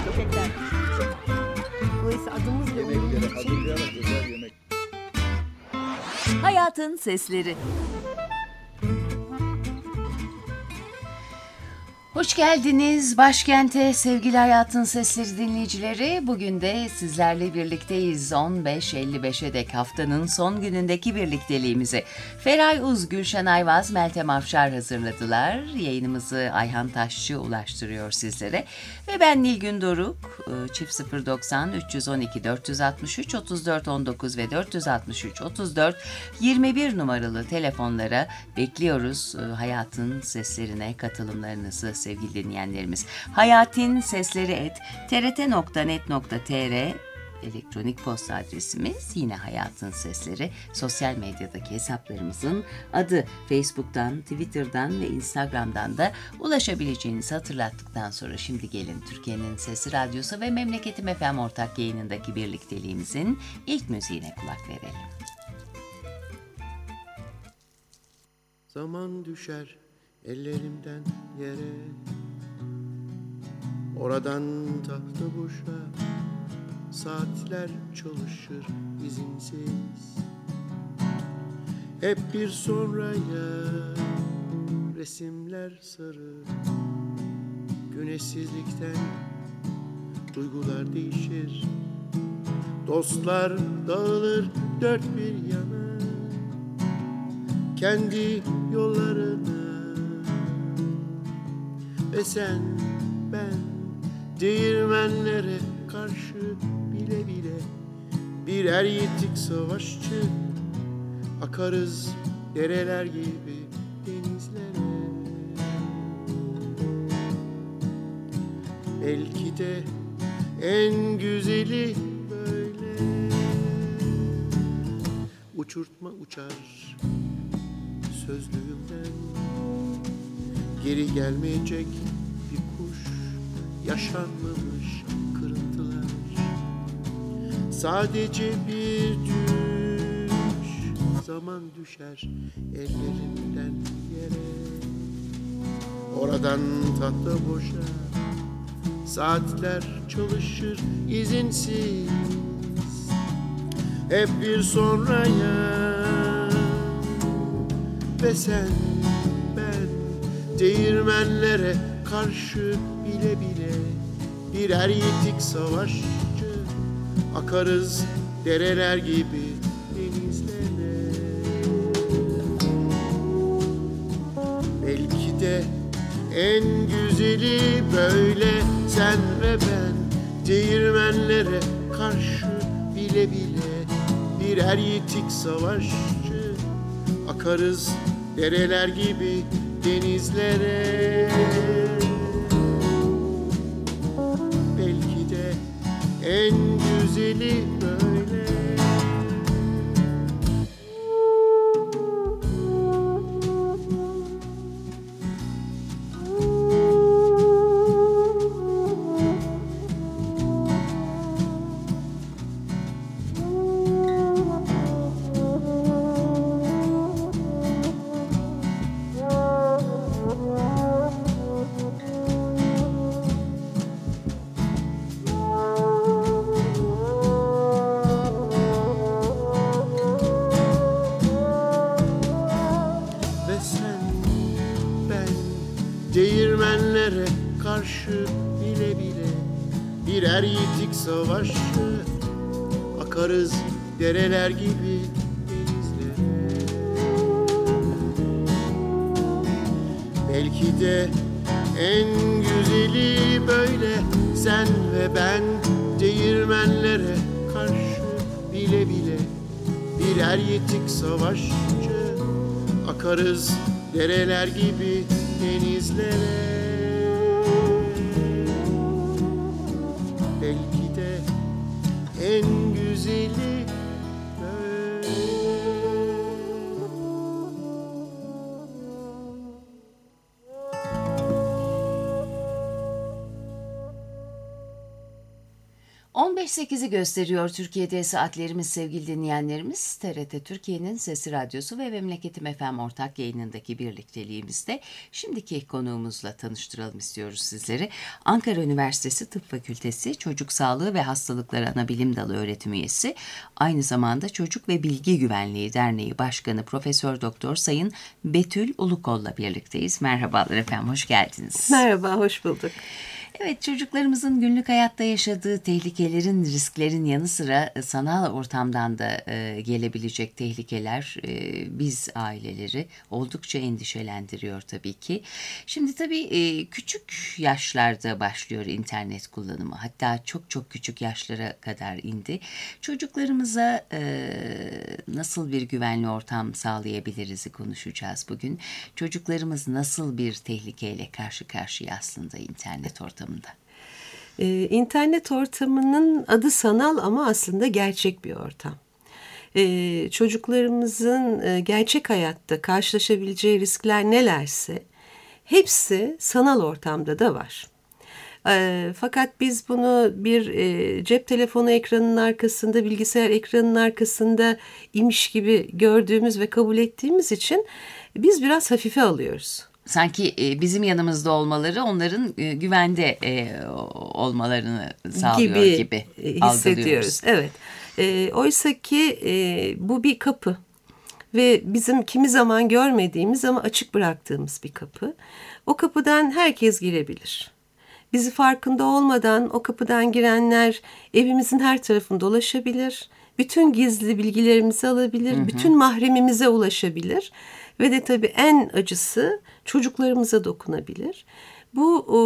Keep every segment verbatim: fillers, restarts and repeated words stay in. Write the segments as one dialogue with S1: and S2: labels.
S1: Gerçekten. Dolayısıyla adımız da uyumlu
S2: Yemekleri
S1: için.
S2: hazırlayarak güzel yemek.
S3: Hayatın Sesleri. Hoş geldiniz başkente sevgili Hayatın Sesleri dinleyicileri. Bugün de sizlerle birlikteyiz. on beş elli beşe dek haftanın son günündeki birlikteliğimizi Feray Uz, Gülşen Ayvaz, Meltem Afşar hazırladılar. Yayınımızı Ayhan Taşçı ulaştırıyor sizlere. Ve ben Nilgün Doruk. Çift sıfır doksan üç yüz on iki dört yüz altmış üç otuz dört on dokuz ve dört yüz altmış üç otuz dört yirmi bir numaralı telefonlara bekliyoruz Hayatın Seslerine katılımlarınızı sevgili dinleyenlerimiz. Hayatin Sesleri et t r t nokta net nokta t r elektronik posta adresimiz, yine Hayatın Sesleri. Sosyal medyadaki hesaplarımızın adı. Facebook'tan, Twitter'dan ve Instagram'dan da ulaşabileceğinizi hatırlattıktan sonra şimdi gelin Türkiye'nin Sesi Radyosu ve Memleketim F M ortak yayınındaki birlikteliğimizin ilk müziğine kulak verelim.
S4: Zaman düşer ellerimden yere, oradan tahta boşa saatler çalışır izinsiz. Hep bir sonraya resimler sarı, güneşsizlikten duygular değişir. Dostlar dağılır dört bir yana, kendi yollarına. Ve sen, ben değirmenlere karşı bile bile birer yitik savaşçı, akarız dereler gibi denizlere. Belki de en güzeli böyle, uçurtma uçar sözlüğümden, geri gelmeyecek bir kuş, yaşanmamış kırıntılar, sadece bir düş. Zaman düşer ellerimden yere, oradan tahta boşa saatler çalışır izinsiz. Hep bir sonraya ve sen, ben değirmenlere karşı bile bile birer yitik savaşçı, akarız dereler gibi denizlere. Belki de en güzeli böyle, sen ve ben değirmenlere karşı bile bile birer yitik savaşçı, akarız dereler gibi denizlere. Belki de en güzeli böyle. Değirmenlere karşı bile bile birer yitik savaşçı, akarız dereler gibi denizlere. Belki de en güzeli böyle, sen ve ben değirmenlere karşı bile bile birer yitik savaşçı, akarız dereler gibi denizlere. Belki de en güzeli böyle.
S3: beş sekizi gösteriyor Türkiye'de saatlerimiz sevgili dinleyenlerimiz. T R T Türkiye'nin Sesi Radyosu ve Memleketim F M ortak yayınındaki birlikteliğimizde şimdiki konuğumuzla tanıştıralım istiyoruz sizleri. Ankara Üniversitesi Tıp Fakültesi Çocuk Sağlığı ve Hastalıkları Anabilim Dalı öğretim üyesi, aynı zamanda Çocuk ve Bilgi Güvenliği Derneği Başkanı Profesör Doktor Sayın Betül Ulukol'la birlikteyiz. Merhabalar efendim, hoş geldiniz.
S1: Merhaba, hoş bulduk.
S3: Evet, çocuklarımızın günlük hayatta yaşadığı tehlikelerin, risklerin yanı sıra sanal ortamdan da e, gelebilecek tehlikeler e, biz aileleri oldukça endişelendiriyor tabii ki. Şimdi tabii e, küçük yaşlarda başlıyor internet kullanımı. Hatta çok çok küçük yaşlara kadar indi. Çocuklarımıza e, nasıl bir güvenli ortam sağlayabiliriz'i konuşacağız bugün. Çocuklarımız nasıl bir tehlikeyle karşı karşıya aslında internet ortamı?
S1: Ee, internet ortamının adı sanal ama aslında gerçek bir ortam. Ee, çocuklarımızın e, gerçek hayatta karşılaşabileceği riskler nelerse hepsi sanal ortamda da var. E, fakat biz bunu bir e, cep telefonu ekranının arkasında, bilgisayar ekranının arkasında imiş gibi gördüğümüz ve kabul ettiğimiz için biz biraz hafife alıyoruz.
S3: Sanki bizim yanımızda olmaları onların güvende olmalarını sağlıyor gibi, gibi
S1: hissediyoruz. Evet. E, oysa ki e, bu bir kapı ve bizim kimi zaman görmediğimiz ama açık bıraktığımız bir kapı. O kapıdan herkes girebilir. Bizi farkında olmadan o kapıdan girenler evimizin her tarafında dolaşabilir. Bütün gizli bilgilerimizi alabilir. Hı hı. Bütün mahremimize ulaşabilir. Ve de tabii en acısı çocuklarımıza dokunabilir. Bu o,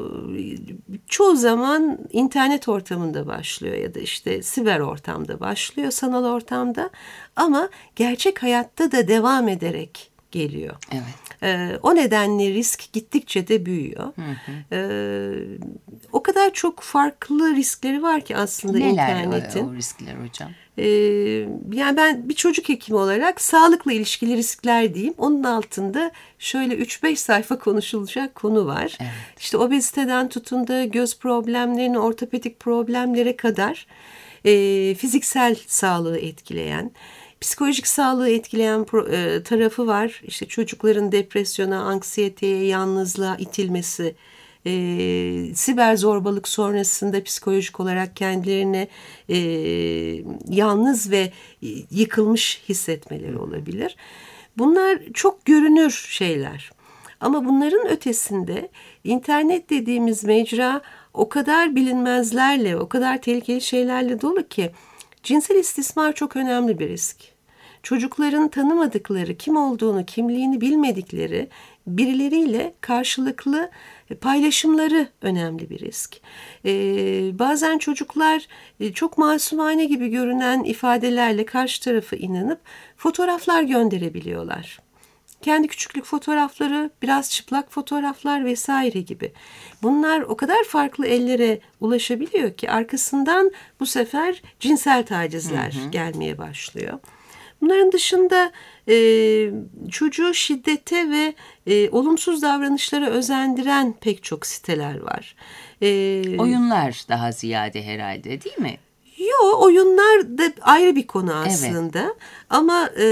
S1: çoğu zaman internet ortamında başlıyor ya da işte siber ortamda başlıyor, sanal ortamda, ama gerçek hayatta da devam ederek geliyor. Evet. Ee, o nedenle risk gittikçe de büyüyor. Hı hı. Ee, o kadar çok farklı riskleri var ki aslında
S3: Neler
S1: internetin.
S3: Neler o riskler hocam?
S1: Ee, yani ben bir çocuk hekimi olarak sağlıkla ilişkili riskler diyeyim. Onun altında şöyle üç beş sayfa konuşulacak konu var. Evet. İşte obeziteden tutun da göz problemlerine, ortopedik problemlere kadar e, fiziksel sağlığı etkileyen, psikolojik sağlığı etkileyen e, tarafı var. İşte çocukların depresyona, anksiyeteye, yalnızlığa itilmesi, e, siber zorbalık sonrasında psikolojik olarak kendilerini e, yalnız ve yıkılmış hissetmeleri olabilir. Bunlar çok görünür şeyler. Ama bunların ötesinde internet dediğimiz mecra o kadar bilinmezlerle, o kadar tehlikeli şeylerle dolu ki cinsel istismar çok önemli bir risk. Çocukların tanımadıkları, kim olduğunu, kimliğini bilmedikleri birileriyle karşılıklı paylaşımları önemli bir risk. Ee, bazen çocuklar çok masumane gibi görünen ifadelerle karşı tarafa inanıp fotoğraflar gönderebiliyorlar. Kendi küçüklük fotoğrafları, biraz çıplak fotoğraflar vesaire gibi. Bunlar o kadar farklı ellere ulaşabiliyor ki arkasından bu sefer cinsel tacizler hı hı. gelmeye başlıyor. Bunların dışında e, çocuğu şiddete ve e, olumsuz davranışlara özendiren pek çok siteler var.
S3: E, Oyunlar daha ziyade herhalde, değil mi?
S1: Yok, oyunlar da ayrı bir konu aslında. Evet. Ama e,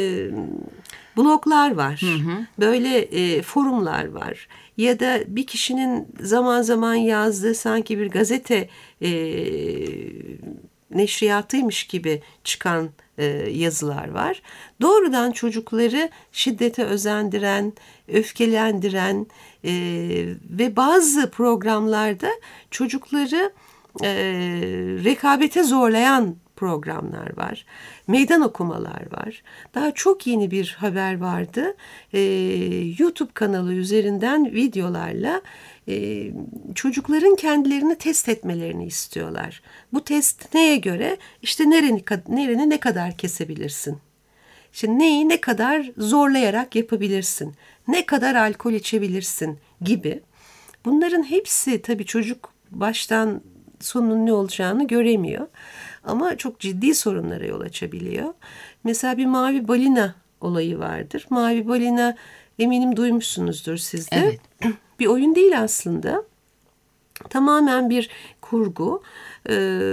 S1: bloglar var, hı hı. böyle e, forumlar var. Ya da bir kişinin zaman zaman yazdığı sanki bir gazete e, neşriyatıymış gibi çıkan e, yazılar var. Doğrudan çocukları şiddete özendiren, öfkelendiren e, ve bazı programlarda çocukları e, rekabete zorlayan programlar var. Meydan okumalar var. Daha çok yeni bir haber vardı. Ee, YouTube kanalı üzerinden videolarla e, çocukların kendilerini test etmelerini istiyorlar. Bu test neye göre? İşte nereni, nereni ne kadar kesebilirsin? İşte neyi ne kadar zorlayarak yapabilirsin? Ne kadar alkol içebilirsin gibi. Bunların hepsi tabii çocuk baştan sonunun ne olacağını göremiyor. Ama çok ciddi sorunlara yol açabiliyor. Mesela bir mavi balina olayı vardır. Mavi balina eminim duymuşsunuzdur siz de. Evet. Bir oyun değil aslında. Tamamen bir kurgu e,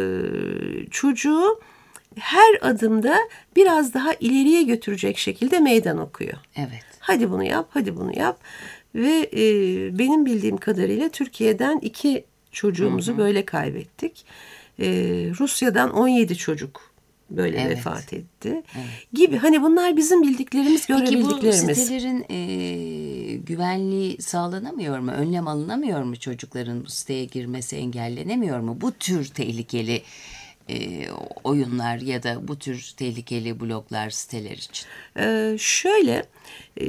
S1: çocuğu her adımda biraz daha ileriye götürecek şekilde meydan okuyor.
S3: Evet.
S1: Hadi bunu yap, hadi bunu yap. Ve e, benim bildiğim kadarıyla Türkiye'den iki çocuğumuzu hı hı. böyle kaybettik. E, Rusya'dan on yedi çocuk böyle evet. vefat etti evet. gibi. Hani bunlar bizim bildiklerimiz, görebildiklerimiz.
S3: Peki bu sitelerin e, güvenliği sağlanamıyor mu? Önlem alınamıyor mu? Çocukların bu siteye girmesi engellenemiyor mu? Bu tür tehlikeli e, oyunlar ya da bu tür tehlikeli bloglar, siteler için.
S1: Ee, şöyle, e,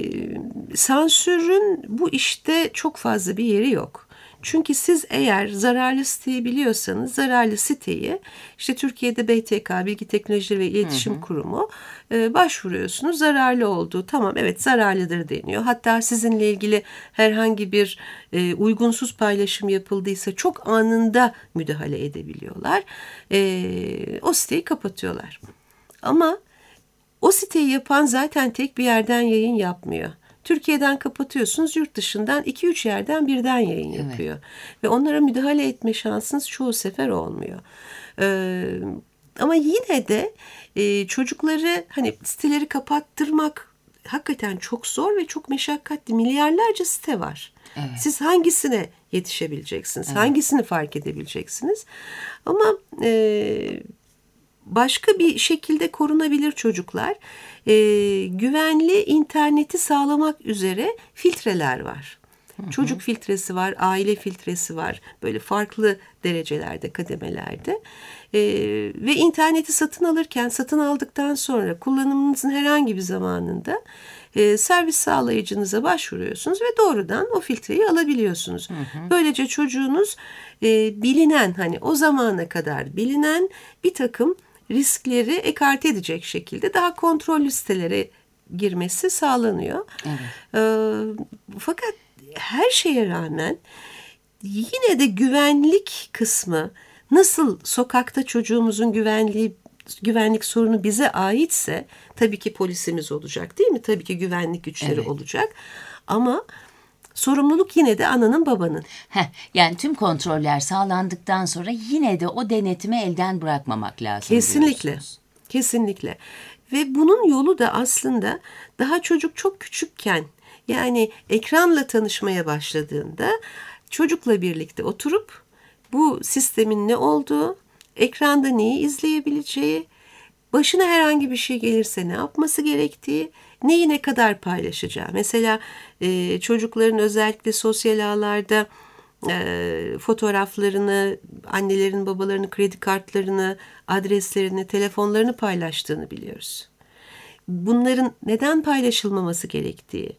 S1: sansürün bu işte çok fazla bir yeri yok. Çünkü siz eğer zararlı siteyi biliyorsanız, zararlı siteyi işte Türkiye'de B T K, Bilgi Teknolojileri ve İletişim hı hı. Kurumu e, başvuruyorsunuz. Zararlı olduğu, tamam evet zararlıdır deniyor. Hatta sizinle ilgili herhangi bir e, uygunsuz paylaşım yapıldıysa çok anında müdahale edebiliyorlar. E, o siteyi kapatıyorlar. Ama o siteyi yapan zaten tek bir yerden yayın yapmıyor. Türkiye'den kapatıyorsunuz, yurt dışından iki üç yerden birden yayın yapıyor. Evet. Ve onlara müdahale etme şansınız çoğu sefer olmuyor. Ee, ama yine de e, çocukları hani siteleri kapattırmak hakikaten çok zor ve çok meşakkatli. Milyarlarca site var. Evet. Siz hangisine yetişebileceksiniz? Evet. Hangisini fark edebileceksiniz? Ama E, başka bir şekilde korunabilir çocuklar. Ee, güvenli interneti sağlamak üzere filtreler var. Hı hı. Çocuk filtresi var, aile filtresi var. Böyle farklı derecelerde, kademelerde. Ee, ve interneti satın alırken, satın aldıktan sonra kullanımınızın herhangi bir zamanında e, servis sağlayıcınıza başvuruyorsunuz ve doğrudan o filtreyi alabiliyorsunuz. Hı hı. Böylece çocuğunuz e, bilinen, hani o zamana kadar bilinen bir takım riskleri ekarte edecek şekilde daha kontrollü sitelere girmesi sağlanıyor. Evet. Ee, fakat her şeye rağmen yine de güvenlik kısmı, nasıl sokakta çocuğumuzun güvenliği, güvenlik sorunu bize aitse tabii ki polisimiz olacak, değil mi? Tabii ki güvenlik güçleri evet. olacak. Ama sorumluluk yine de ananın, babanın.
S3: Heh, yani tüm kontroller sağlandıktan sonra yine de o denetimi elden bırakmamak lazım.
S1: Kesinlikle.
S3: Diyorsunuz.
S1: Kesinlikle. Ve bunun yolu da aslında daha çocuk çok küçükken, yani ekranla tanışmaya başladığında çocukla birlikte oturup bu sistemin ne olduğu, ekranda neyi izleyebileceği, başına herhangi bir şey gelirse ne yapması gerektiği, neyi ne kadar paylaşacağı. Mesela e, çocukların özellikle sosyal ağlarda e, fotoğraflarını, annelerin, babalarının kredi kartlarını, adreslerini, telefonlarını paylaştığını biliyoruz. Bunların neden paylaşılmaması gerektiği,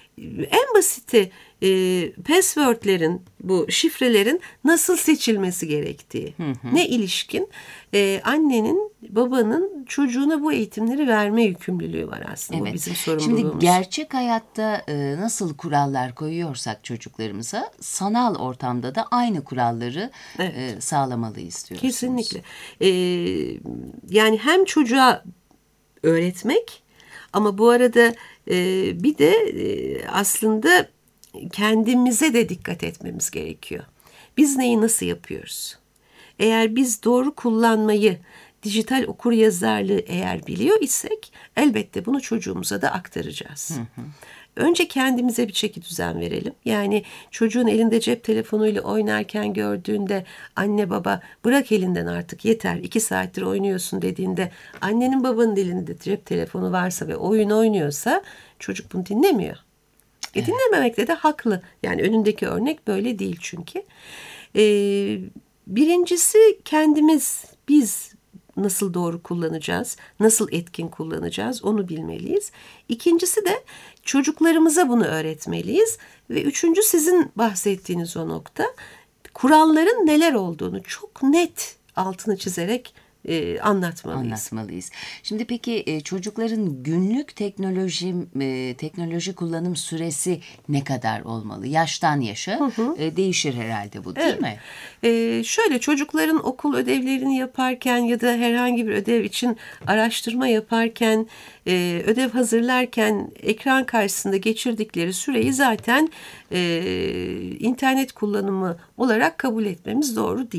S1: en basiti e, passwordlerin, bu şifrelerin nasıl seçilmesi gerektiği, hı hı. ne ilişkin e, annenin, babanın çocuğuna bu eğitimleri verme yükümlülüğü var aslında. Evet. Bu bizim sorumluluğumuz.
S3: Şimdi gerçek hayatta e, nasıl kurallar koyuyorsak çocuklarımıza, sanal ortamda da aynı kuralları evet. e, sağlamalıyız diyorsunuz.
S1: Kesinlikle. E, yani hem çocuğa öğretmek, ama bu arada e, bir de e, aslında kendimize de dikkat etmemiz gerekiyor. Biz neyi nasıl yapıyoruz? Eğer biz doğru kullanmayı, dijital okuryazarlığı eğer biliyor isek elbette bunu çocuğumuza da aktaracağız. Hı hı. Önce kendimize bir çekidüzen verelim. Yani çocuğun elinde cep telefonuyla oynarken gördüğünde anne baba bırak elinden artık yeter iki saattir oynuyorsun dediğinde, annenin babanın elinde cep telefonu varsa ve oyun oynuyorsa çocuk bunu dinlemiyor. E dinlememekte de haklı. Yani önündeki örnek böyle değil çünkü. Ee, birincisi kendimiz, biz nasıl doğru kullanacağız, nasıl etkin kullanacağız onu bilmeliyiz. İkincisi de çocuklarımıza bunu öğretmeliyiz. Ve üçüncü sizin bahsettiğiniz o nokta, kuralların neler olduğunu çok net altını çizerek e, anlatmalıyız.
S3: Anlatmalıyız. Şimdi peki e, çocukların günlük teknoloji e, teknoloji kullanım süresi ne kadar olmalı? Yaştan yaşa hı hı. E, değişir herhalde bu, değil evet. mi?
S1: E, şöyle çocukların okul ödevlerini yaparken ya da herhangi bir ödev için araştırma yaparken, e, ödev hazırlarken ekran karşısında geçirdikleri süreyi zaten e, internet kullanımı olarak kabul etmemiz doğru değil.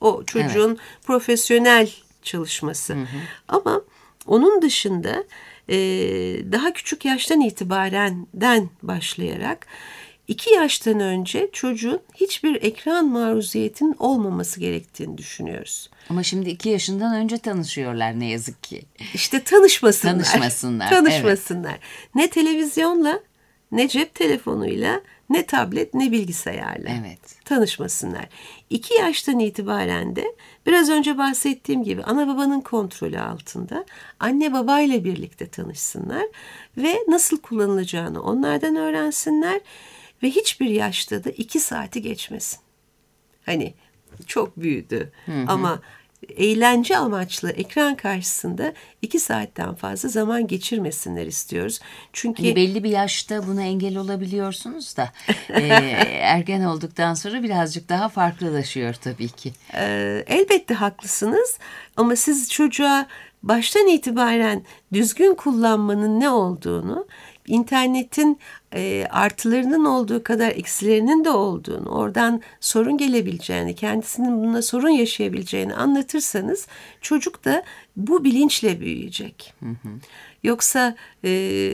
S1: O çocuğun evet. profesyonel çalışması. Hı hı. Ama onun dışında e, daha küçük yaştan itibarenden başlayarak iki yaştan önce çocuğun hiçbir ekran maruziyetinin olmaması gerektiğini düşünüyoruz.
S3: Ama şimdi iki yaşından önce tanışıyorlar ne yazık ki.
S1: İşte tanışmasınlar.
S3: Tanışmasınlar.
S1: Tanışmasınlar. Evet. Ne televizyonla, ne cep telefonuyla, ne tablet, ne bilgisayarla.
S3: Evet.
S1: Tanışmasınlar. İki yaştan itibaren de biraz önce bahsettiğim gibi ana babanın kontrolü altında anne babayla birlikte tanışsınlar ve nasıl kullanılacağını onlardan öğrensinler ve hiçbir yaşta da iki saati geçmesin. Hani çok büyüdü hı hı. ama eğlence amaçlı ekran karşısında iki saatten fazla zaman geçirmesinler istiyoruz. Çünkü
S3: hani belli bir yaşta buna engel olabiliyorsunuz da e, ergen olduktan sonra birazcık daha farklılaşıyor tabii ki.
S1: E, elbette haklısınız ama siz çocuğa baştan itibaren düzgün kullanmanın ne olduğunu, internetin e, artılarının olduğu kadar eksilerinin de olduğunu, oradan sorun gelebileceğini, kendisinin bununla sorun yaşayabileceğini anlatırsanız çocuk da bu bilinçle büyüyecek. Hı hı. Yoksa e,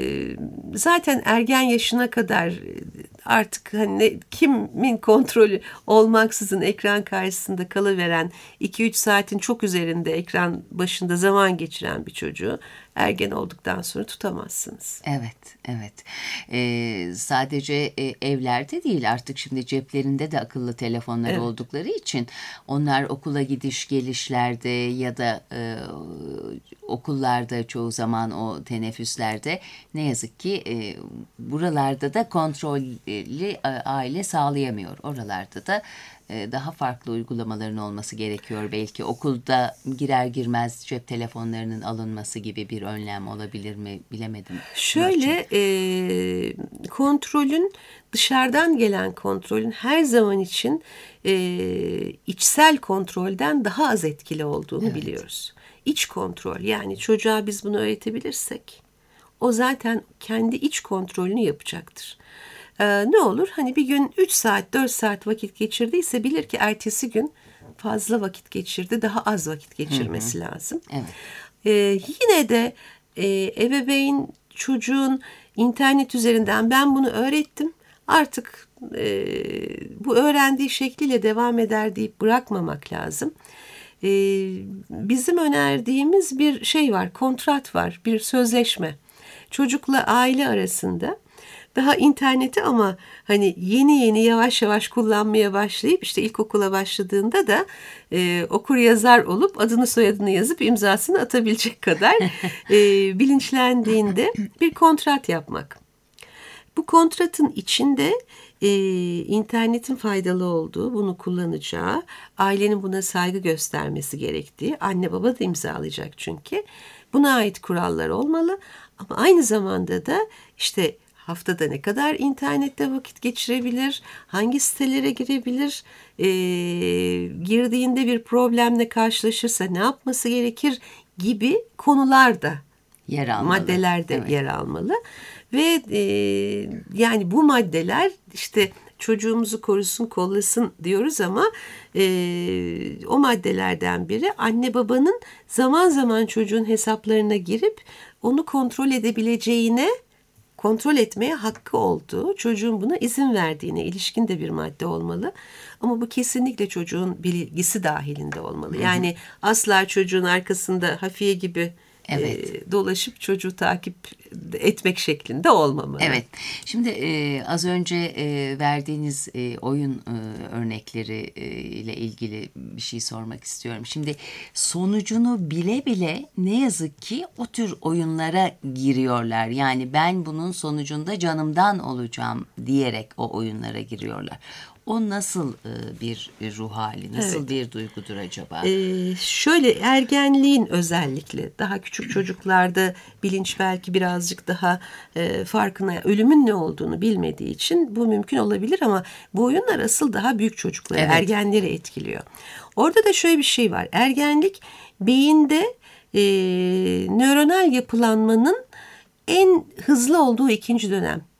S1: zaten ergen yaşına kadar artık hani kimin kontrolü olmaksızın ekran karşısında kalıveren iki üç saatin çok üzerinde ekran başında zaman geçiren bir çocuğu ergen olduktan sonra tutamazsınız.
S3: Evet, evet. Ee, sadece e, evlerde değil artık şimdi ceplerinde de akıllı telefonlar evet. oldukları için onlar okula gidiş gelişlerde ya da e, okullarda çoğu zaman o teneffüslerde ne yazık ki e, buralarda da kontrollü aile sağlayamıyor. Oralarda da daha farklı uygulamaların olması gerekiyor. Belki okulda girer girmez cep telefonlarının alınması gibi bir önlem olabilir mi bilemedim.
S1: Şöyle e, kontrolün dışarıdan gelen kontrolün her zaman için e, içsel kontrolden daha az etkili olduğunu evet. biliyoruz. İç kontrol yani çocuğa biz bunu öğretebilirsek o zaten kendi iç kontrolünü yapacaktır. Ee, ne olur? Hani bir gün üç saat, dört saat vakit geçirdiyse bilir ki ertesi gün fazla vakit geçirdi, daha az vakit geçirmesi hı hı. lazım.
S3: Evet.
S1: Ee, yine de e, ebeveyn çocuğun internet üzerinden ben bunu öğrettim, artık e, bu öğrendiği şekliyle devam eder deyip bırakmamak lazım. E, bizim önerdiğimiz bir şey var, kontrat var, bir sözleşme. Çocukla aile arasında. Daha interneti ama hani yeni yeni yavaş yavaş kullanmaya başlayıp işte ilkokula başladığında da e, okur yazar olup adını soyadını yazıp imzasını atabilecek kadar e, bilinçlendiğinde bir kontrat yapmak. Bu kontratın içinde e, internetin faydalı olduğu, bunu kullanacağı, ailenin buna saygı göstermesi gerektiği, anne baba da imzalayacak çünkü. Buna ait kurallar olmalı ama aynı zamanda da işte haftada ne kadar internette vakit geçirebilir, hangi sitelere girebilir, e, girdiğinde bir problemle karşılaşırsa ne yapması gerekir gibi konularda,
S3: yer almalı.
S1: maddelerde
S3: evet.
S1: yer almalı. Ve e, yani bu maddeler işte çocuğumuzu korusun, kollasın diyoruz ama e, o maddelerden biri anne babanın zaman zaman çocuğun hesaplarına girip onu kontrol edebileceğine, kontrol etmeye hakkı olduğu, çocuğun buna izin verdiğine ilişkin de bir madde olmalı. Ama bu kesinlikle çocuğun bilgisi dahilinde olmalı. Yani asla çocuğun arkasında hafiye gibi evet. e, dolaşıp çocuğu takip etmek şeklinde olmamalı.
S3: Evet. Şimdi e, az önce e, verdiğiniz e, oyun e, örnekleri e, ile ilgili bir şey sormak istiyorum. Şimdi sonucunu bile bile ne yazık ki o tür oyunlara giriyorlar. Yani ben bunun sonucunda canımdan olacağım diyerek o oyunlara giriyorlar. O nasıl e, bir ruh hali, nasıl evet. bir duygudur acaba?
S1: Ee, şöyle ergenliğin özellikle daha küçük çocuklarda bilinç belki birazcık daha e, farkına, ölümün ne olduğunu bilmediği için bu mümkün olabilir ama bu oyunlar asıl daha büyük çocukları, evet. ergenleri etkiliyor. Orada da şöyle bir şey var. Ergenlik beyinde e, nöronal yapılanmanın en hızlı olduğu ikinci dönem. İlk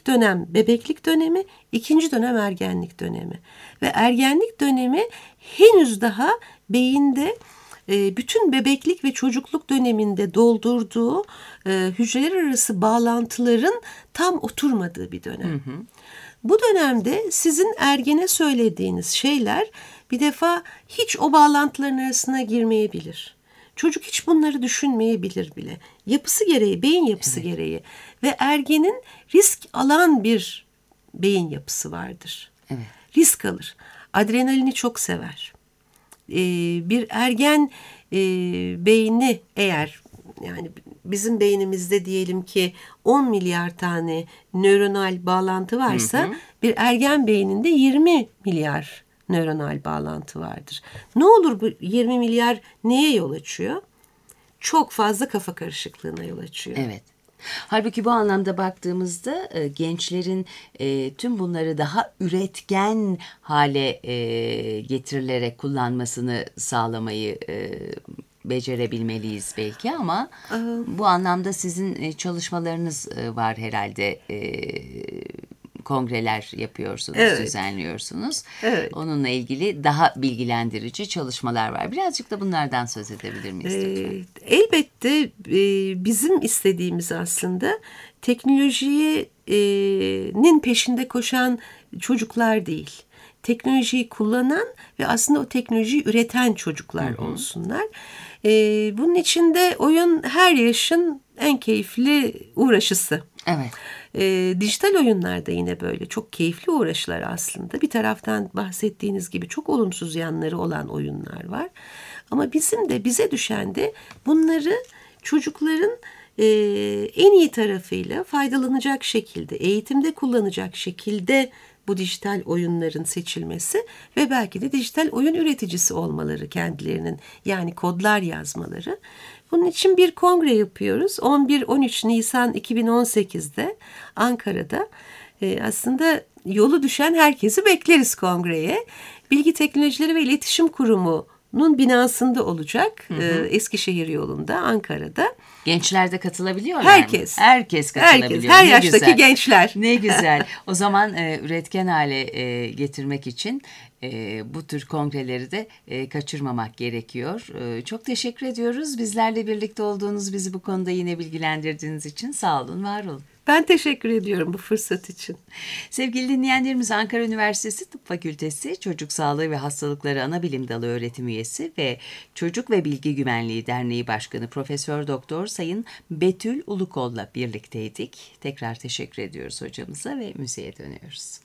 S1: dönem bebeklik dönemi, ikinci dönem ergenlik dönemi. Ve ergenlik dönemi henüz daha beyinde e, bütün bebeklik ve çocukluk döneminde doldurduğu e, hücreler arası bağlantıların tam oturmadığı bir dönem. Hı hı. Bu dönemde sizin ergene söylediğiniz şeyler bir defa hiç o bağlantıların arasına girmeyebilir. Çocuk hiç bunları düşünmeyebilir bile. Yapısı gereği, beyin yapısı evet. gereği. Ve ergenin risk alan bir beyin yapısı vardır. Evet. Risk alır. Adrenalini çok sever. Ee, bir ergen e, beyni eğer yani bizim beynimizde diyelim ki on milyar tane nöronal bağlantı varsa hı hı. bir ergen beyninde yirmi milyar nöronal bağlantı vardır. Ne olur bu yirmi milyar neye yol açıyor? Çok fazla kafa karışıklığına yol açıyor.
S3: Evet. Halbuki bu anlamda baktığımızda e, gençlerin e, tüm bunları daha üretken hale e, getirilerek kullanmasını sağlamayı e, becerebilmeliyiz belki ama Aha. bu anlamda sizin e, çalışmalarınız e, var herhalde. E, kongreler yapıyorsunuz, evet. düzenliyorsunuz. Evet. Onunla ilgili daha bilgilendirici çalışmalar var. Birazcık da bunlardan söz edebilir miyiz?
S1: Ee, elbette e, bizim istediğimiz aslında teknolojinin peşinde koşan çocuklar değil. Teknolojiyi kullanan ve aslında o teknolojiyi üreten çocuklar hı hı. olsunlar. Ee, bunun içinde oyun her yaşın en keyifli uğraşısı. Evet. E, dijital oyunlarda yine böyle çok keyifli uğraşılar aslında. Bir taraftan bahsettiğiniz gibi çok olumsuz yanları olan oyunlar var. Ama bizim de bize düşen de bunları çocukların e, en iyi tarafıyla faydalanacak şekilde, eğitimde kullanacak şekilde bu dijital oyunların seçilmesi ve belki de dijital oyun üreticisi olmaları kendilerinin, yani kodlar yazmaları. Bunun için bir kongre yapıyoruz. on bir on üç Nisan iki bin on sekizde Ankara'da. Ee, aslında yolu düşen herkesi bekleriz kongreye. Bilgi Teknolojileri ve İletişim Kurumu'nun binasında olacak. Hı hı. Ee, Eskişehir yolunda, Ankara'da.
S3: Gençler de katılabiliyorlar
S1: Herkes.
S3: mı? Herkes katılabiliyor.
S1: Herkes, her
S3: ne
S1: yaştaki
S3: güzel.
S1: gençler.
S3: Ne güzel. O zaman e, üretken hale e, getirmek için e, bu tür kongreleri de e, kaçırmamak gerekiyor. E, çok teşekkür ediyoruz. Bizlerle birlikte olduğunuz, bizi bu konuda yine bilgilendirdiğiniz için sağ olun, var olun.
S1: Ben teşekkür ediyorum bu fırsat için.
S3: Sevgili dinleyenlerimiz, Ankara Üniversitesi Tıp Fakültesi Çocuk Sağlığı ve Hastalıkları Anabilim Dalı öğretim üyesi ve Çocuk ve Bilgi Güvenliği Derneği Başkanı Profesör Doktor Sayın Betül Ulukol'la birlikteydik. Tekrar teşekkür ediyoruz hocamıza ve müziğe dönüyoruz.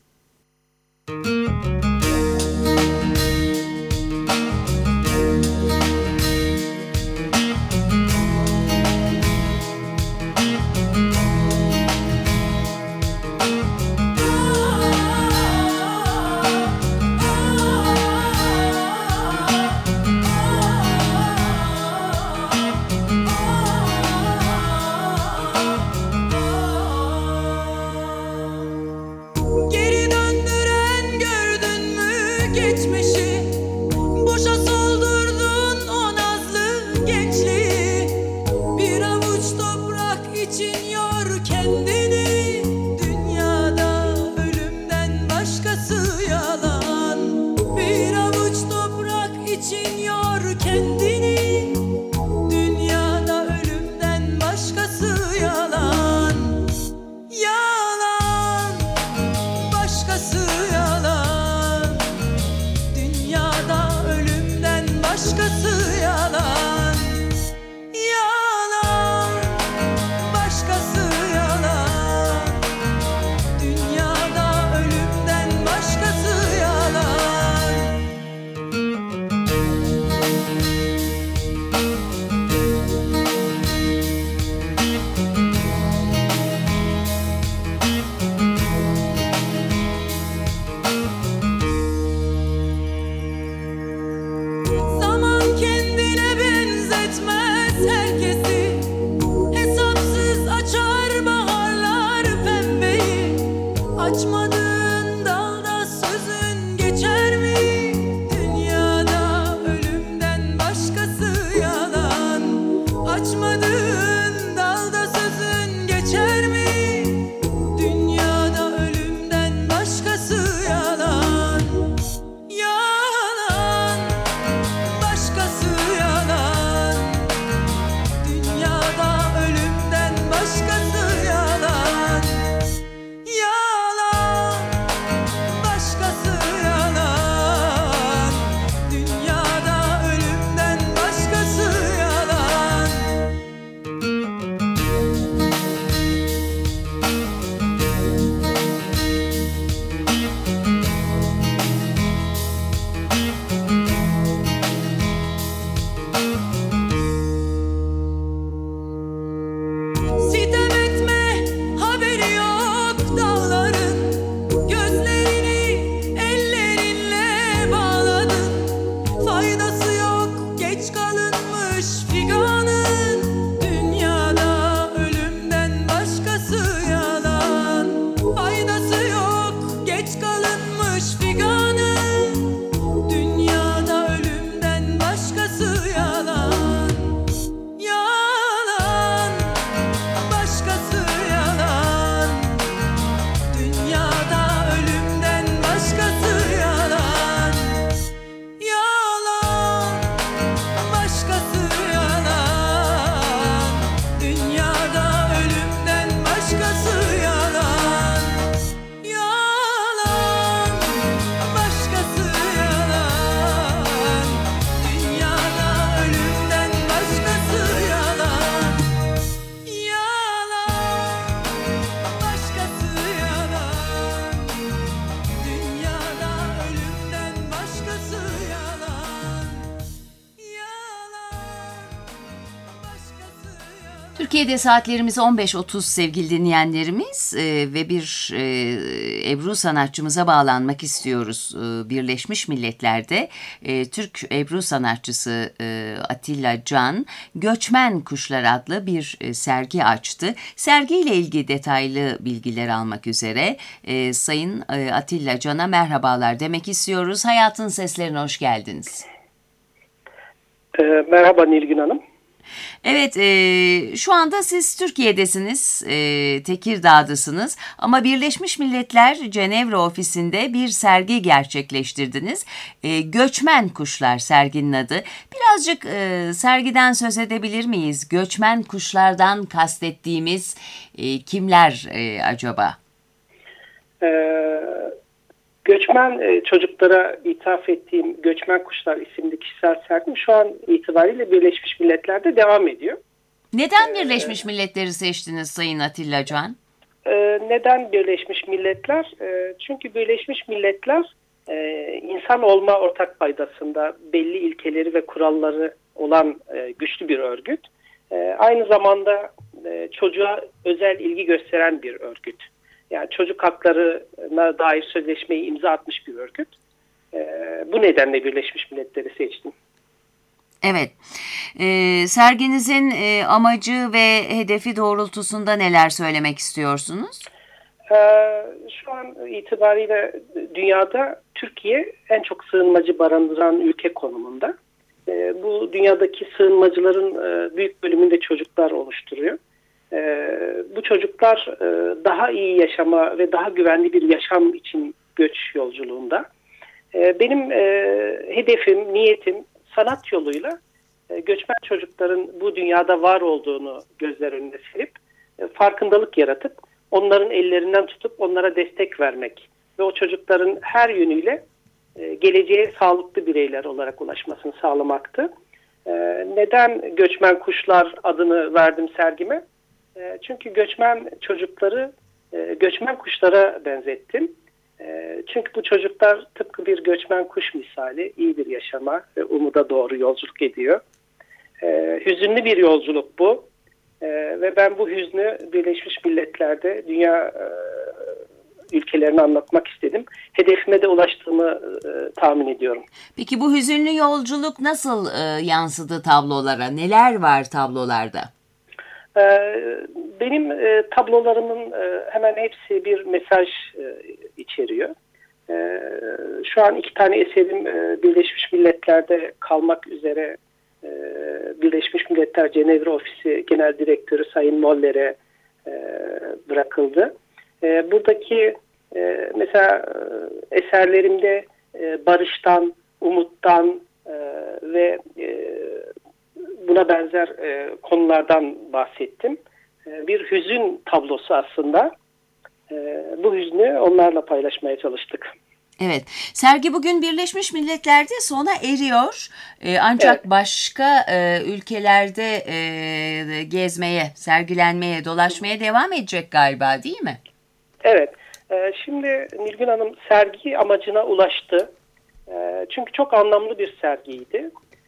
S2: Açmadığın dalda sözün geçer mi? Dünyada
S3: Türkiye'de saatlerimiz on beş otuz sevgili dinleyenlerimiz e, ve bir e, Ebru sanatçımıza bağlanmak istiyoruz. E, Birleşmiş Milletler'de e, Türk Ebru sanatçısı e, Atilla Can, Göçmen Kuşlar adlı bir e, sergi açtı. Sergiyle ilgili detaylı bilgiler almak üzere e, Sayın e, Atilla Can'a merhabalar demek istiyoruz. Hayatın Seslerine hoş geldiniz.
S2: E, merhaba Nilgün Hanım.
S3: Evet, e, şu anda siz Türkiye'desiniz, e, Tekirdağ'dasınız ama Birleşmiş Milletler Cenevre ofisinde bir sergi gerçekleştirdiniz. E, Göçmen Kuşlar serginin adı. Birazcık e, sergiden söz edebilir miyiz? Göçmen kuşlardan kastettiğimiz e, kimler e, acaba?
S2: Evet. Göçmen çocuklara ithaf ettiğim Göçmen Kuşlar isimli kişisel sergim şu an itibariyle Birleşmiş Milletler'de devam ediyor.
S3: Neden Birleşmiş Milletler'i seçtiniz Sayın Atilla Can?
S2: Neden Birleşmiş Milletler? Çünkü Birleşmiş Milletler insan olma ortak paydasında belli ilkeleri ve kuralları olan güçlü bir örgüt. Aynı zamanda çocuğa özel ilgi gösteren bir örgüt. Yani çocuk haklarına dair sözleşmeyi imza atmış bir örgüt. Ee, bu nedenle Birleşmiş Milletler'i seçtim.
S3: Evet. Ee, serginizin e, amacı ve hedefi doğrultusunda neler söylemek istiyorsunuz?
S2: Ee, şu an itibariyle dünyada Türkiye en çok sığınmacı barındıran ülke konumunda. Ee, bu dünyadaki sığınmacıların e, büyük bölümünde çocuklar oluşturuyor. Bu çocuklar daha iyi yaşama ve daha güvenli bir yaşam için göç yolculuğunda. Benim hedefim, niyetim sanat yoluyla göçmen çocukların bu dünyada var olduğunu gözler önüne serip farkındalık yaratıp onların ellerinden tutup onlara destek vermek ve o çocukların her yönüyle geleceğe sağlıklı bireyler olarak ulaşmasını sağlamaktı. Neden Göçmen Kuşlar adını verdim sergime? Çünkü göçmen çocukları göçmen kuşlara benzettim. Çünkü bu çocuklar tıpkı bir göçmen kuş misali iyi bir yaşama ve umuda doğru yolculuk ediyor. Hüzünlü bir yolculuk bu. Ve ben bu hüznü Birleşmiş Milletler'de dünya ülkelerini anlatmak istedim. Hedefime de ulaştığımı tahmin ediyorum.
S3: Peki bu hüzünlü yolculuk nasıl yansıdı tablolara? Neler var tablolarda?
S2: Benim e, tablolarımın e, hemen hepsi bir mesaj e, içeriyor. E, şu an iki tane eserim e, Birleşmiş Milletler'de kalmak üzere e, Birleşmiş Milletler Cenevre Ofisi Genel Direktörü Sayın Moller'e e, bırakıldı. E, buradaki e, mesela e, eserlerimde e, barıştan, umuttan e, ve e, buna benzer e, konulardan bahsettim. E, bir hüzün tablosu aslında. E, bu hüznü onlarla paylaşmaya çalıştık.
S3: Evet, sergi bugün Birleşmiş Milletler'de sona eriyor. Ee, ancak
S2: Evet.
S3: başka e, ülkelerde e, gezmeye, sergilenmeye, dolaşmaya devam edecek galiba, değil mi?
S2: Evet. Ee, şimdi Nilgün Hanım sergi amacına ulaştı. Ee, çünkü çok anlamlı bir sergiydi.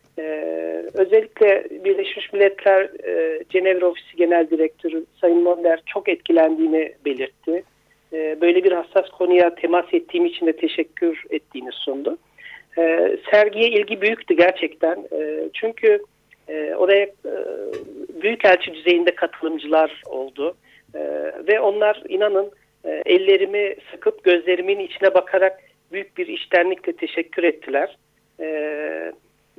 S2: Ee, özellikle Birleşmiş Milletler e, Cenevre Ofisi Genel Direktörü Sayın Moller çok etkilendiğini belirtti. Ee, böyle bir hassas konuya temas ettiğim için de teşekkür ettiğini sundu. Ee, sergiye ilgi büyüktü gerçekten. Ee, çünkü e, oraya e, büyükelçi düzeyinde katılımcılar oldu. Ee, ve onlar inanın e, ellerimi sıkıp gözlerimin içine bakarak büyük bir içtenlikle teşekkür ettiler. Ee,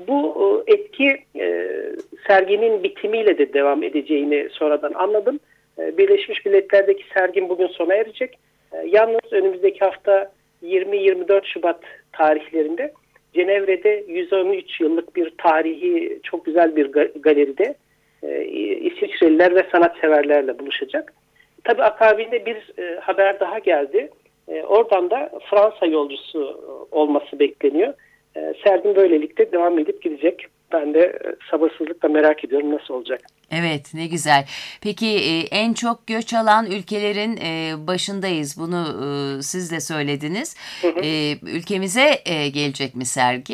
S2: bu e, etki e, serginin bitimiyle de devam edeceğini sonradan anladım. E, Birleşmiş Milletler'deki sergim bugün sona erecek. E, yalnız önümüzdeki hafta yirmi yirmi dört Şubat tarihlerinde Cenevre'de yüz on üç yıllık bir tarihi çok güzel bir galeride e, İsviçreliler ve sanatseverlerle buluşacak. Tabii akabinde bir e, haber daha geldi. E, oradan da Fransa yolcusu olması bekleniyor. E, sergim böylelikle devam edip gidecek. Ben de e, sabırsızlıkla merak ediyorum nasıl olacak.
S3: Evet, ne güzel. Peki e, en çok göç alan ülkelerin e, başındayız. Bunu e, siz de söylediniz.
S2: Hı hı.
S3: E, ülkemize e, gelecek mi sergi?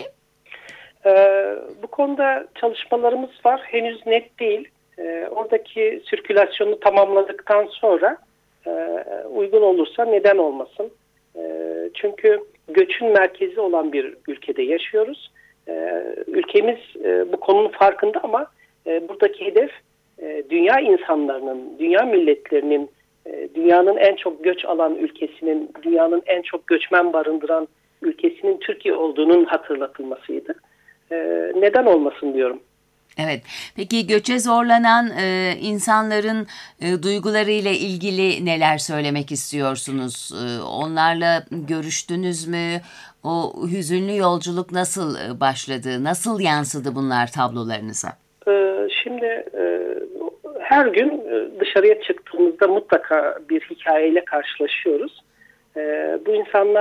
S2: E, bu konuda çalışmalarımız var. Henüz net değil. E, oradaki sirkülasyonu tamamladıktan sonra e, uygun olursa neden olmasın? E, çünkü göçün merkezi olan bir ülkede yaşıyoruz. E, ülkemiz e, bu konunun farkında ama e, buradaki hedef e, dünya insanlarının, dünya milletlerinin, e, dünyanın en çok göç alan ülkesinin, dünyanın en çok göçmen barındıran ülkesinin Türkiye olduğunun hatırlatılmasıydı. E, neden olmasın diyorum.
S3: Evet. Peki göçe zorlanan e, insanların e, duygularıyla ilgili neler söylemek istiyorsunuz? E, onlarla görüştünüz mü? O hüzünlü yolculuk nasıl e, başladı? Nasıl yansıdı bunlar tablolarınıza?
S2: E, şimdi e, her gün e, dışarıya çıktığımızda mutlaka bir hikayeyle karşılaşıyoruz. E, bu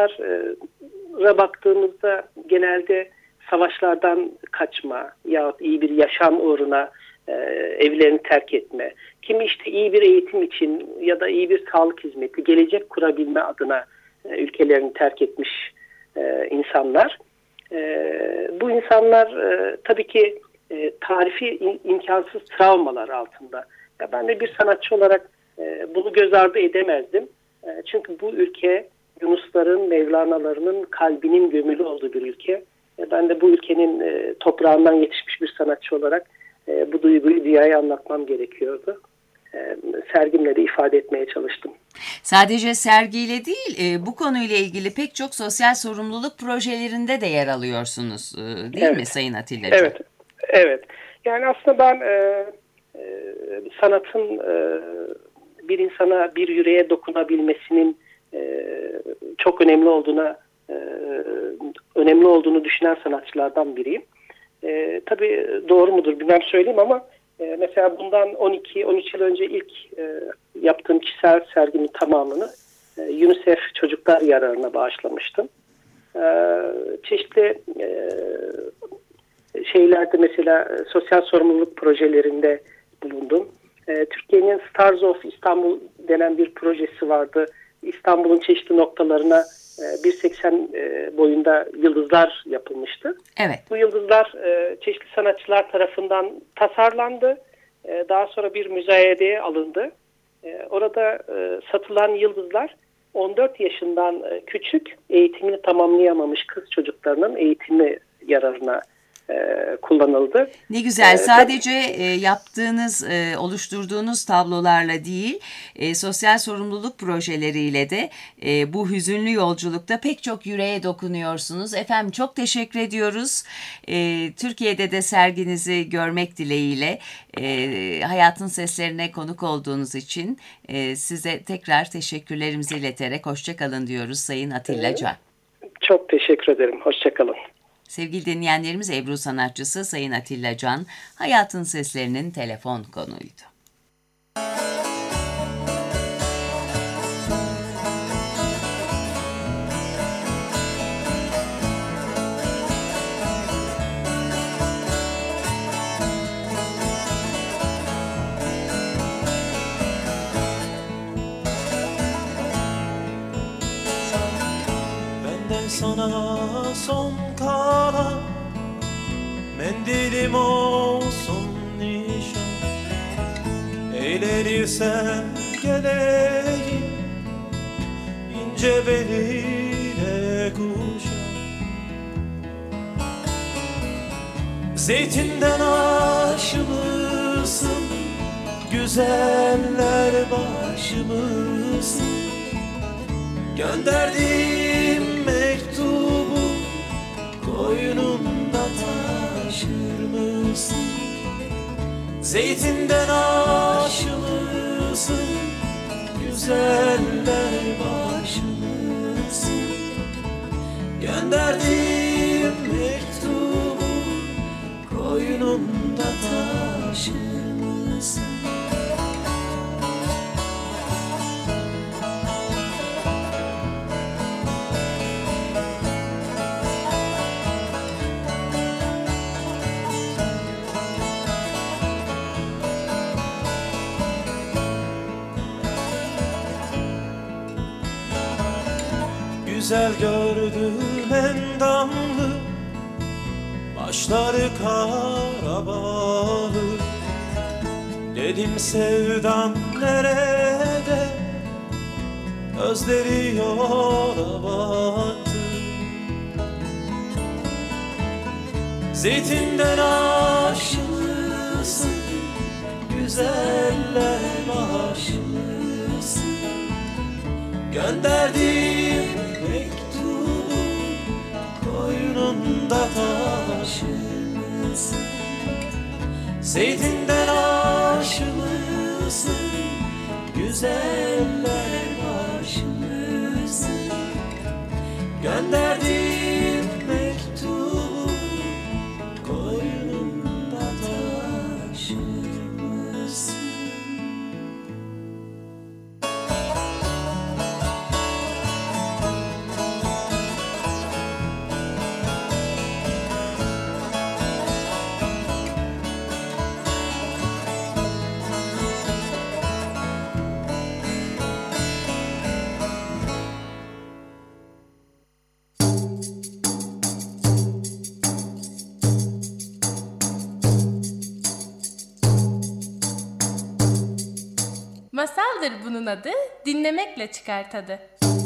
S2: insanlara baktığımızda genelde savaşlardan kaçma yahut iyi bir yaşam uğruna e, evlerini terk etme. Kimi işte iyi bir eğitim için ya da iyi bir sağlık hizmeti, gelecek kurabilme adına e, ülkelerini terk etmiş e, insanlar. E, bu insanlar e, tabii ki e, tarifi in, imkansız travmalar altında. Ya ben de bir sanatçı olarak e, bunu göz ardı edemezdim. E, çünkü bu ülke Yunusların, Mevlana'larının kalbinin gömülü olduğu bir ülke. Ben de bu ülkenin e, toprağından yetişmiş bir sanatçı olarak e, bu duyguyu dünyaya anlatmam gerekiyordu. E, sergimle de ifade etmeye çalıştım.
S3: Sadece sergiyle değil, e, bu konuyla ilgili pek çok sosyal sorumluluk projelerinde de yer alıyorsunuz, e, değil
S2: evet.
S3: mi Sayın Atilla'cığım?
S2: Evet, evet. Yani aslında ben e, e, sanatın e, bir insana, bir yüreğe dokunabilmesinin e, çok önemli olduğuna Ee, önemli olduğunu düşünen sanatçılardan biriyim. Ee, tabii doğru mudur bilmem söyleyeyim ama e, mesela bundan on iki on üç yıl önce ilk e, yaptığım kişisel sergimin tamamını e, UNICEF Çocuklar Yararına bağışlamıştım. E, çeşitli e, şeylerde mesela e, sosyal sorumluluk projelerinde bulundum. E, Türkiye'nin Stars of İstanbul denen bir projesi vardı. İstanbul'un çeşitli noktalarına bir seksen boyunda yıldızlar yapılmıştı.
S3: Evet.
S2: Bu yıldızlar çeşitli sanatçılar tarafından tasarlandı. Daha sonra bir müzayedeye alındı. Orada satılan yıldızlar on dört yaşından küçük, eğitimini tamamlayamamış kız çocuklarının eğitimi yararına kullanıldı.
S3: Ne güzel.
S2: Ee,
S3: Sadece e, yaptığınız, e, oluşturduğunuz tablolarla değil, e, sosyal sorumluluk projeleriyle de e, bu hüzünlü yolculukta pek çok yüreğe dokunuyorsunuz. Efendim çok teşekkür ediyoruz. E, Türkiye'de de serginizi görmek dileğiyle e, Hayatın Seslerine konuk olduğunuz için e, size tekrar teşekkürlerimizi ileterek hoşça kalın diyoruz Sayın Atilla Can.
S2: Çok teşekkür ederim. Hoşça kalın.
S3: Sevgili dinleyenlerimiz, Ebru sanatçısı Sayın Atilla Can, Hayatın Seslerinin telefon konuydu.
S5: de sana son kalan mendilim olsun nişan. Eğlenirsen geleyim, ince beliyle kuşan. Zeytinden aşımısın, güzeller başımısın. Gönderdiğim mektubu koynunda taşır mısın? Zeytinden aşımısın, güzeller başımısın. Gönderdiğim mektubu koynunda taşır mısın? Güzel gördüm endamlı, başları kara bağlı. Dedim sevdam nerede, gözleri yola battı. Zeytinden aşığısın, güzeller başımısın. Gönderdiğim mektubu koynunda taşır mısın? Zeytinden aşığısın, güzeller başımısın. Gönderdiğim mektubu koynunda taşır mısın?
S6: Masaldır bunun adı, dinlemekle çıkar tadı.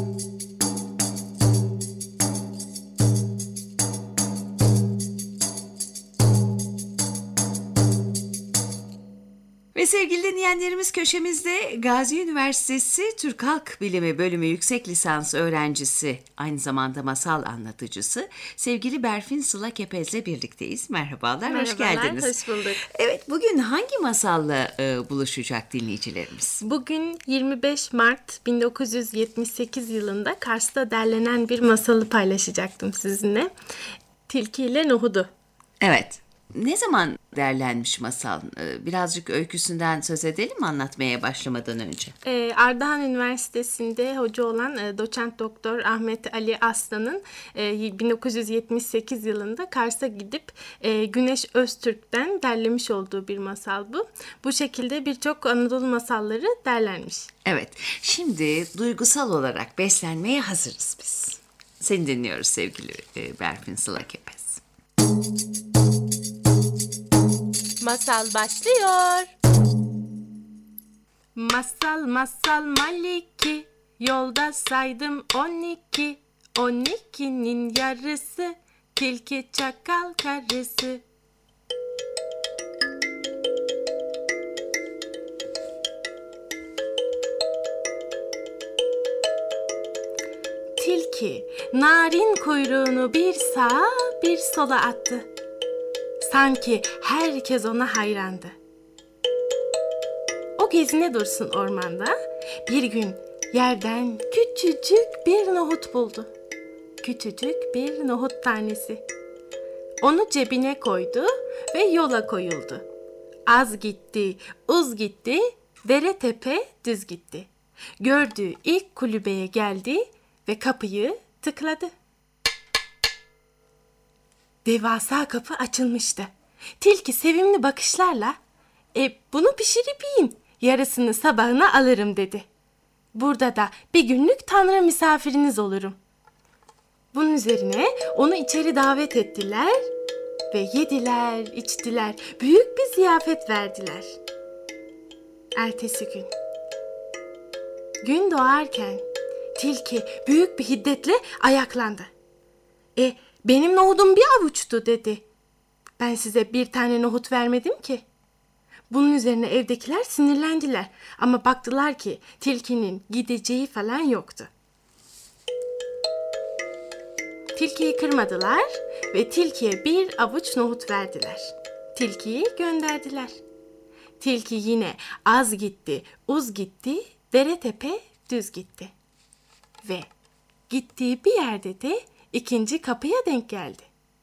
S3: Ve sevgili dinleyenlerimiz, köşemizde Gazi Üniversitesi Türk Halk Bilimi Bölümü Yüksek Lisans öğrencisi, aynı zamanda masal anlatıcısı sevgili Berfin Sıla Kepez'le birlikteyiz. Merhabalar,
S6: Merhabalar,
S3: hoş geldiniz.
S6: hoş bulduk.
S3: Evet, bugün hangi masalla e, buluşacak dinleyicilerimiz?
S6: Bugün yirmi beş Mart bin dokuz yüz yetmiş sekiz yılında Kars'ta derlenen bir masalı paylaşacaktım sizinle. Tilki ile Nohud'u.
S3: Evet. Ne zaman derlenmiş masal? Ee, Birazcık öyküsünden söz edelim mi anlatmaya başlamadan önce?
S6: Ee, Ardahan Üniversitesi'nde hoca olan e, doçent doktor Ahmet Ali Aslan'ın e, bin dokuz yüz yetmiş sekiz yılında Kars'a gidip e, Güneş Öztürk'ten derlemiş olduğu bir masal bu. Bu şekilde birçok Anadolu masalları derlenmiş.
S3: Evet, şimdi duygusal olarak beslenmeye hazırız biz. Seni dinliyoruz sevgili e, Berfin Sıla Kepez.
S6: Masal başlıyor. Masal masal Maliki, yolda saydım on iki. On ikinin yarısı, tilki çakal karısı. Tilki narin kuyruğunu bir sağa bir sola attı. Sanki herkes ona hayrandı. O gezine dursun ormanda, bir gün yerden küçücük bir nohut buldu. Küçücük bir nohut tanesi. Onu cebine koydu ve yola koyuldu. Az gitti, uz gitti, dere tepe düz gitti. Gördüğü ilk kulübeye geldi ve kapıyı tıkladı. Devasa kapı açılmıştı. Tilki sevimli bakışlarla, e, bunu pişirip yiyin, yarısını sabahına alırım dedi. Burada da bir günlük tanrı misafiriniz olurum. Bunun üzerine onu içeri davet ettiler ve yediler, içtiler. Büyük bir ziyafet verdiler. Ertesi gün. Gün doğarken tilki büyük bir hiddetle ayaklandı. E benim nohudum bir avuçtu dedi. Ben size bir tane nohut vermedim ki. Bunun üzerine evdekiler sinirlendiler ama baktılar ki tilkinin gideceği falan yoktu. Tilkiyi kırmadılar ve tilkiye bir avuç nohut verdiler. Tilkiyi gönderdiler. Tilki yine az gitti, uz gitti, dere tepe düz gitti. Ve gittiği bir yerde de ikinci kapıya denk geldi.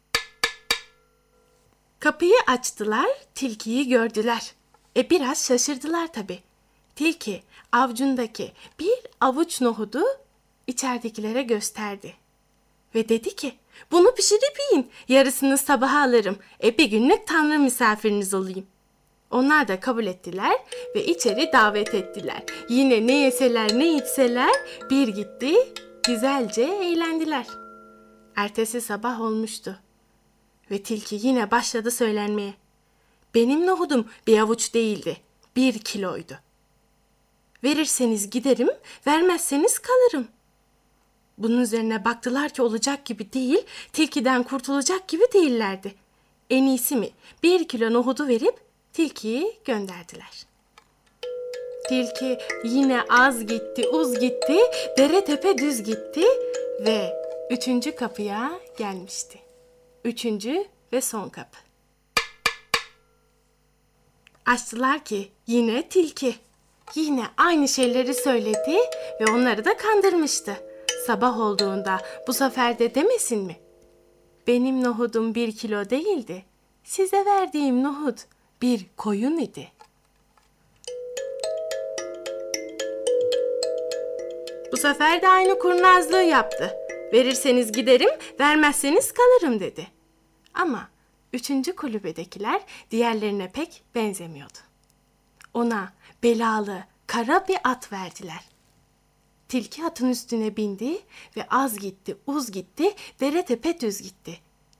S6: Kapıyı açtılar, tilkiyi gördüler. E biraz şaşırdılar tabii. Tilki avcundaki bir avuç nohudu içeridekilere gösterdi. Ve dedi ki, bunu pişirip yiyin, yarısını sabaha alırım. E bir günlük tanrı misafiriniz olayım. Onlar da kabul ettiler ve içeri davet ettiler. Yine ne yeseler ne içseler bir gitti, güzelce eğlendiler. Ertesi sabah olmuştu. Ve tilki yine başladı söylenmeye. Benim nohudum bir avuç değildi, bir kiloydu. Verirseniz giderim, vermezseniz kalırım. Bunun üzerine baktılar ki olacak gibi değil, tilkiden kurtulacak gibi değillerdi. En iyisi mi bir kilo nohudu verip tilkiyi gönderdiler. Tilki yine az gitti, uz gitti, dere tepe düz gitti ve üçüncü kapıya gelmişti. Üçüncü ve son kapı. Açtılar ki yine tilki. Yine aynı şeyleri söyledi ve onları da kandırmıştı. Sabah olduğunda bu sefer de demesin mi? Benim nohudum bir kilo değildi. Size verdiğim nohut bir koyun idi. Bu sefer de aynı kurnazlığı yaptı. Verirseniz giderim, vermezseniz kalırım dedi. Ama üçüncü kulübedekiler diğerlerine pek benzemiyordu. Ona belalı, kara bir at verdiler. Tilki atın üstüne bindi ve az gitti, uz gitti, dere tepe düz gitti.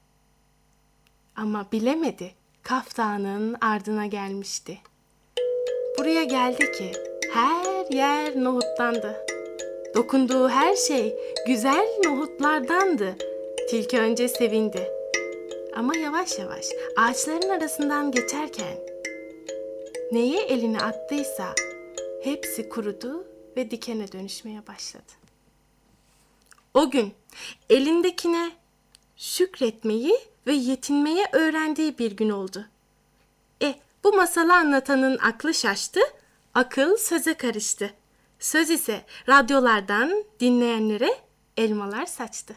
S6: Ama bilemedi, Kaf Dağı'nın ardına gelmişti. Buraya geldi ki her yer nohuttandı. Dokunduğu her şey güzel nohutlardandı. Tilki önce sevindi. Ama yavaş yavaş ağaçların arasından geçerken neye elini attıysa hepsi kurudu ve dikene dönüşmeye başladı. O gün elindekine şükretmeyi ve yetinmeye öğrendiği bir gün oldu. E bu masalı anlatanın aklı şaştı, akıl söze karıştı. Söz ise radyolardan dinleyenlere elmalar saçtı.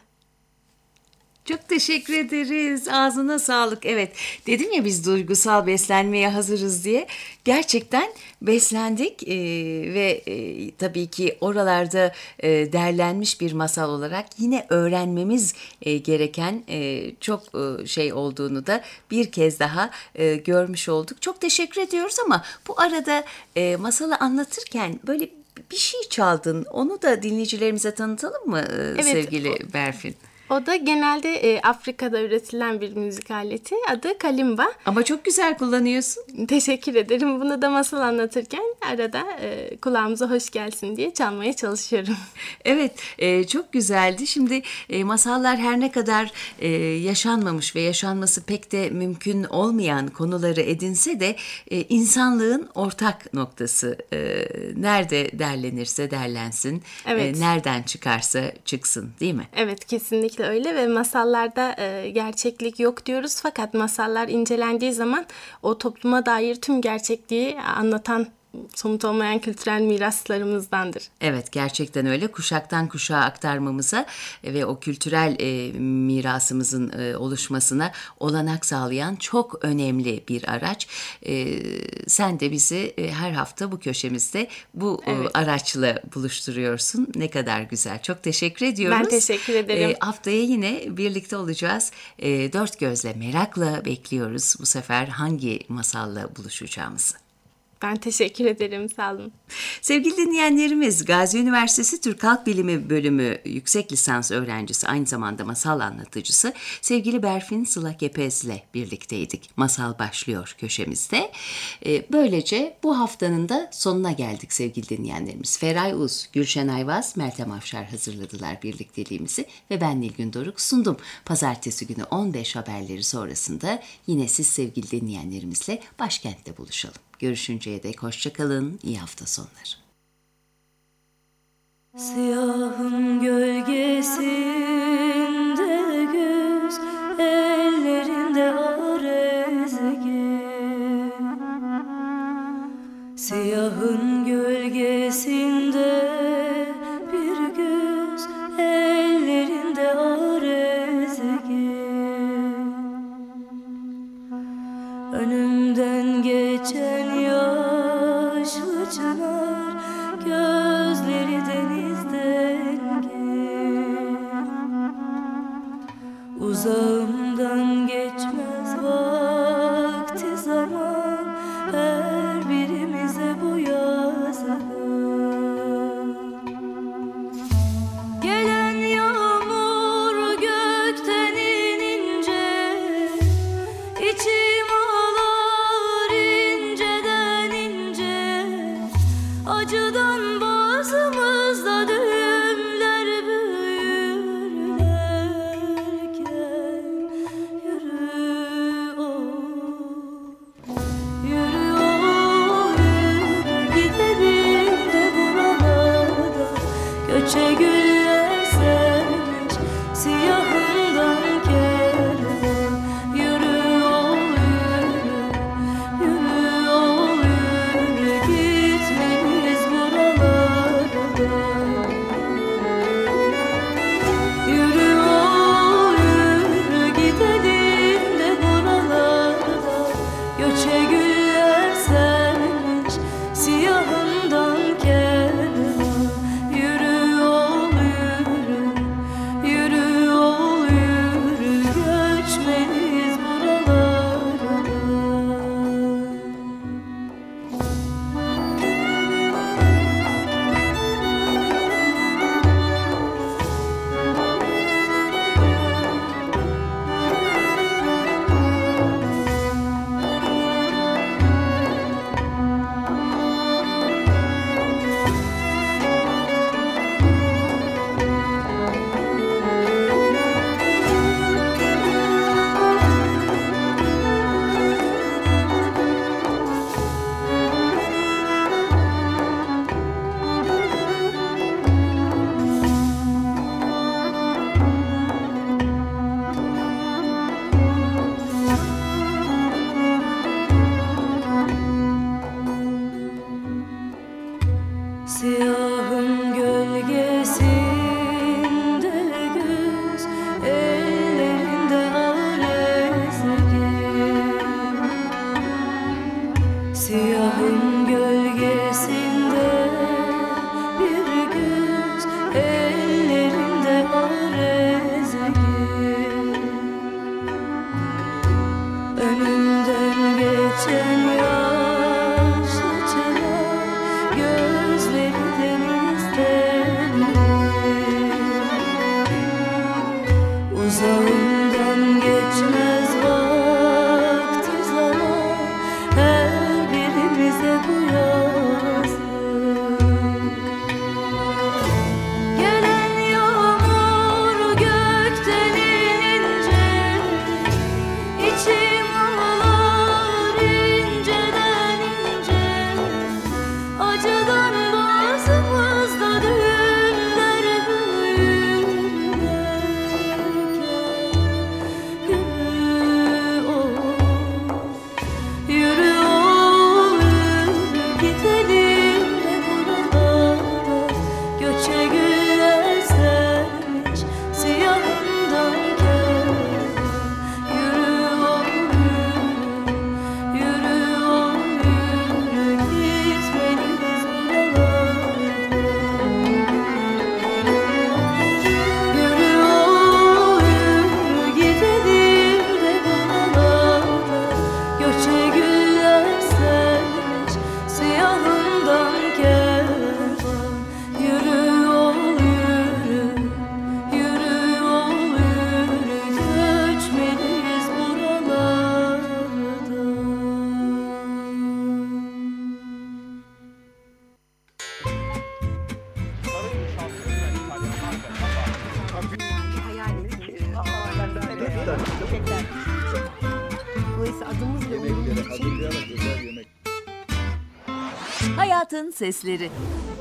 S3: Çok teşekkür ederiz. Ağzına sağlık. Evet, dedim ya biz duygusal beslenmeye hazırız diye. Gerçekten beslendik ee, ve e, tabii ki oralarda e, derlenmiş bir masal olarak yine öğrenmemiz e, gereken e, çok e, şey olduğunu da bir kez daha e, görmüş olduk. Çok teşekkür ediyoruz ama bu arada e, masalı anlatırken böyle bir şey çaldın. Onu da dinleyicilerimize tanıtalım mı e,
S6: Evet,
S3: sevgili
S6: o-
S3: Berfin?
S6: O da genelde e, Afrika'da üretilen bir müzik aleti. Adı kalimba.
S3: Ama çok güzel kullanıyorsun.
S6: Teşekkür ederim. Bunu da masal anlatırken arada e, kulağımıza hoş gelsin diye çalmaya çalışıyorum.
S3: Evet, e, çok güzeldi. Şimdi e, masallar her ne kadar e, yaşanmamış ve yaşanması pek de mümkün olmayan konuları edinse de e, insanlığın ortak noktası. E, nerede derlenirse derlensin,
S6: Evet.
S3: e, nereden çıkarsa çıksın, değil mi?
S6: Evet, kesinlikle öyle ve masallarda e, gerçeklik yok diyoruz. Fakat masallar incelendiği zaman o topluma dair tüm gerçekliği anlatan somut olmayan kültürel miraslarımızdandır.
S3: Evet, gerçekten öyle. Kuşaktan kuşağa aktarmamıza ve o kültürel e, mirasımızın e, oluşmasına olanak sağlayan çok önemli bir araç. E, sen de bizi e, her hafta bu köşemizde bu e,
S6: Evet.
S3: araçla buluşturuyorsun. Ne kadar güzel. Çok teşekkür ediyoruz.
S6: Ben teşekkür ederim.
S3: E, haftaya yine birlikte olacağız. E, dört gözle merakla bekliyoruz bu sefer hangi masalla buluşacağımızı.
S6: Ben teşekkür ederim, sağ olun.
S3: Sevgili dinleyenlerimiz, Gazi Üniversitesi Türk Halk Bilimi Bölümü yüksek lisans öğrencisi, aynı zamanda masal anlatıcısı sevgili Berfin Sıla Kepez'le birlikteydik. Masal başlıyor köşemizde. Ee, böylece bu haftanın da sonuna geldik sevgili dinleyenlerimiz. Feray Uz, Gülşen Ayvaz, Meltem Afşar hazırladılar birlikteliğimizi ve ben Nilgün Doruk sundum. Pazartesi günü on beş haberleri sonrasında yine siz sevgili dinleyenlerimizle başkentte buluşalım. Görüşünceye dek hoşça kalın, iyi hafta sonları.
S5: Siyahın gölgesinde göz, ellerinde arezgi. Siyahın gölgesinde bir göz, ellerinde arezgi. Önümden geçen yaşlı çınar, gözleri deniz dengi. Uzağımdan geçmez vakti zaman, her birimize bu yazılır. Gelen yağmur gökten inince, içim ağlar inceden ince. Acıdan bazımızda düğümler büyürlerken,
S1: yemekler. Dolayısıyla adımız ve uyumunun için
S7: Hazırlayarak özel yemek.
S8: Hayatın Sesleri.